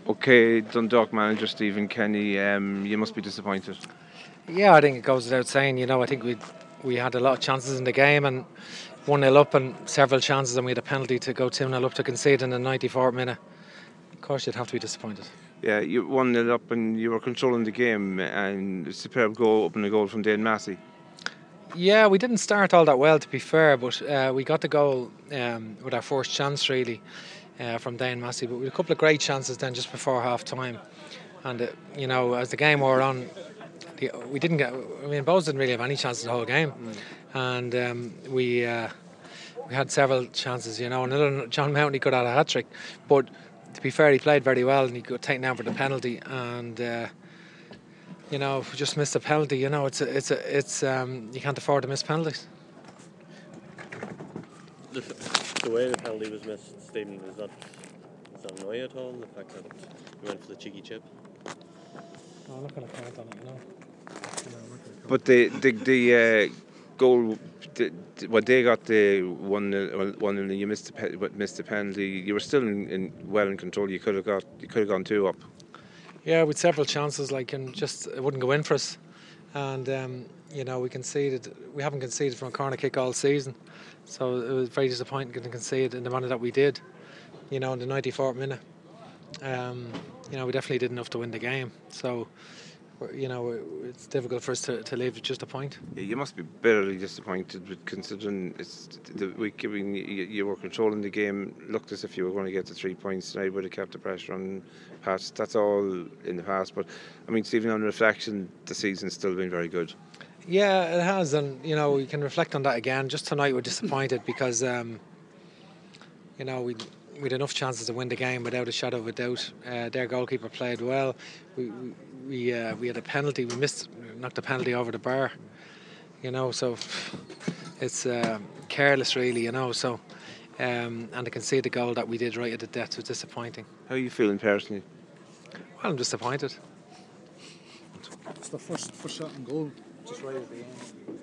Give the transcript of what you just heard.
Okay, Dundalk manager Stephen Kenny, you must be disappointed. Yeah, I think it goes without saying. I think we had a lot of chances in the game and 1-0 up and several chances, and we had a penalty to go 2-0 up to concede in the 94th minute. Of course, you'd have to be disappointed. Yeah, you 1-0 up and you were controlling the game, and a superb goal, opening a goal from Dane Massey. Yeah, we didn't start all that well, to be fair, but we got the goal with our first chance, really, from Dane Massey. But we had a couple of great chances then just before half time. And, as the game wore on, we didn't get. I mean, Bows didn't really have any chances the whole game. And we had several chances, and John Mount, he could have had a hat trick. But to be fair, he played very well and he got taken down for the penalty. And we just missed a penalty. It's you can't afford to miss penalties. The way the penalty was missed, Stephen, does that annoy you at all? The fact that we went for the cheeky chip. No, I'm not going to comment on it. No. But the goal, when they got the 1-0 and you missed the penalty, you were still well in control. You could have gone 2 up. Yeah, with several chances, and just it wouldn't go in for us. And we conceded. We haven't conceded from a corner kick all season, so it was very disappointing to concede in the manner that we did. In the 94th minute. We definitely did enough to win the game. So, it's difficult for us to leave with just a point. Yeah, you must be bitterly disappointed, considering it's the week. I mean, you were controlling the game. Looked as if you were going to get the 3 points tonight. Would have kept the pressure on Pats. That's all in the past. But I mean, Stephen, on reflection, the season's still been very good. Yeah, it has, and we can reflect on that again. Just tonight, we're disappointed because we had enough chances to win the game without a shadow of a doubt. Their goalkeeper played well. We had a penalty. We knocked a penalty over the bar. So it's careless, really. So and to concede the goal that we did right at the death was disappointing. How are you feeling personally? Well, I'm disappointed. It's the first shot and goal just right at the end.